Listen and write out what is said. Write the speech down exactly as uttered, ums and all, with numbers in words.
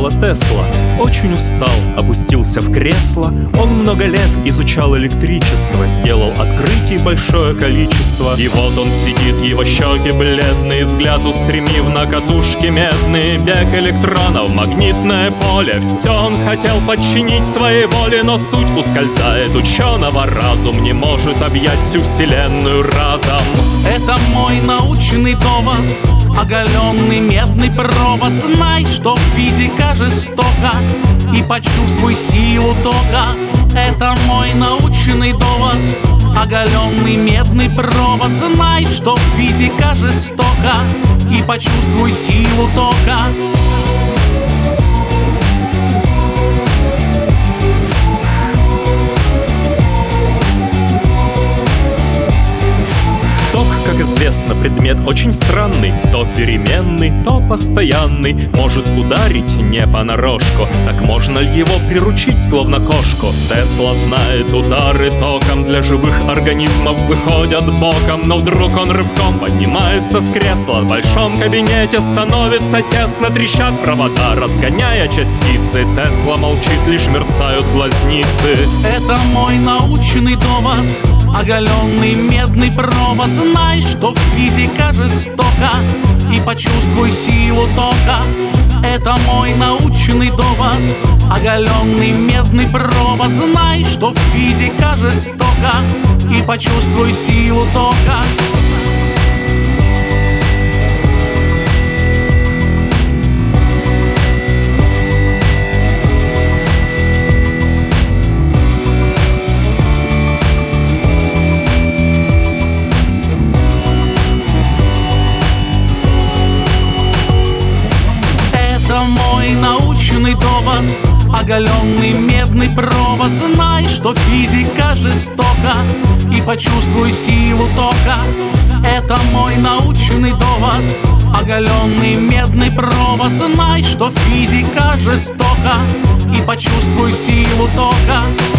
Никола Тесла очень устал, опустился в кресло. Он много лет изучал электричество, сделал открытий большое количество. И вот он сидит, его щеки бледные, взгляд устремив на катушки медные. Бег электронов, магнитное поле, все он хотел подчинить своей воле. Но суть ускользает ученого, разум не может объять всю вселенную разом. Это мой научный довод, оголенный медный провод. Знай, что физика жестока, и почувствуй силу тока. Это мой научный довод, оголенный медный провод. Знай, что физика жестока, и почувствуй силу тока. Как известно, предмет очень странный, то переменный, то постоянный. Может ударить не понарошку, так можно ли его приручить, словно кошку? Тесла знает, удары током для живых организмов выходят боком. Но вдруг он рывком поднимается с кресла, в большом кабинете становится тесно. Трещат провода, разгоняя частицы. Тесла молчит, лишь мерцают глазницы. Это мой научный довод, оголенный медный провод. Знай, что физика жестока, и почувствуй силу тока. Это мой научный довод, оголенный медный провод. Знай, что физика жестока, и почувствуй силу тока. Мой научный довод, оголенный медный провод. Знай, что физика жестока, и почувствуй силу тока. Это мой научный довод, оголенный медный провод. Знай, что физика жестока, и почувствуй силу тока.